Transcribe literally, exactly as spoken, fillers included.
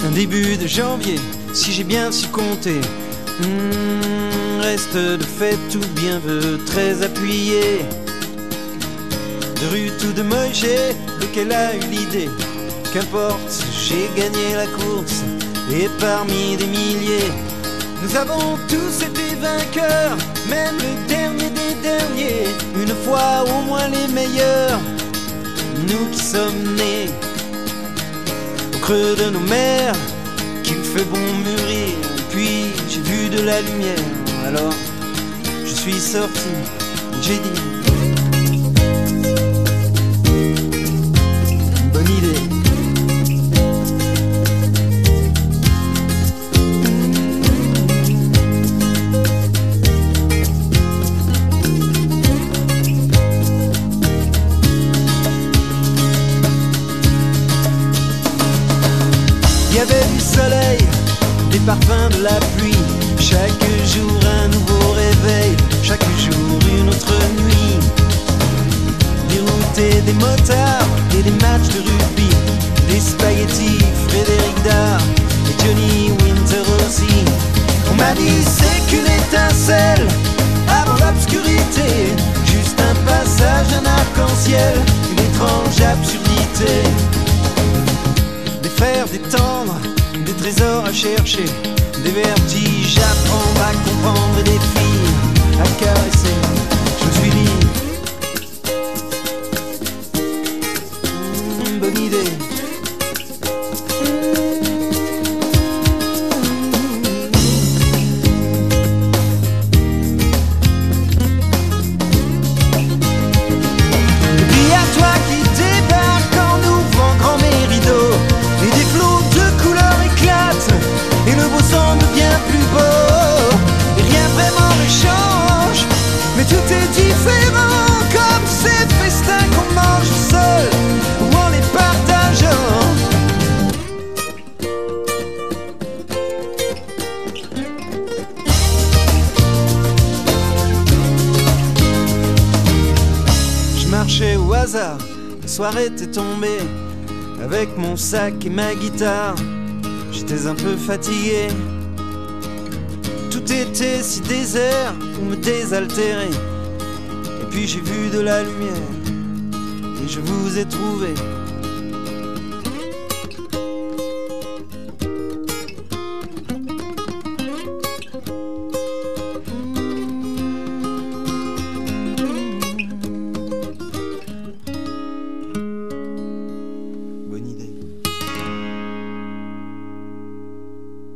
un début de janvier, si j'ai bien su compter. Mmh, reste de fait tout bien veut très appuyé. De rue tout de Moïse, lequel a eu l'idée. Qu'importe, j'ai gagné la course, et parmi des milliers, nous avons tous été vainqueurs, même le dernier des derniers, une fois au moins les meilleurs. Nous qui sommes nés au creux de nos mers, qu'il fait bon mûrir. Puis j'ai vu de la lumière, alors je suis sorti, j'ai dit bonne idée. Il y avait du soleil, des parfums de la pluie, chaque jour un nouveau réveil, chaque jour une autre nuit. Des routes et des motards et des matchs de rugby, des spaghettis, Frédéric Dard et Johnny Winter aussi. On m'a dit c'est qu'une étincelle avant l'obscurité, juste un passage, un arc-en-ciel, une étrange absurdité. Des fers, des tendres, des trésors à chercher, des vertiges à prendre, à comprendre et des filles à caresser. Je me suis dit mmh, bonne idée. Et puis à toi qui débarque en ouvrant grand mes rideaux, et des flots de couleurs éclatent, et le beau semble bien plus beau. Et rien vraiment ne change, mais tout est différent, comme ces festins qu'on mange seul ou en les partageant. Je marchais au hasard, la soirée était tombée, avec mon sac et ma guitare. J'étais un peu fatigué, tout était si désert pour me désaltérer. Et puis j'ai vu de la lumière, et je vous ai trouvé.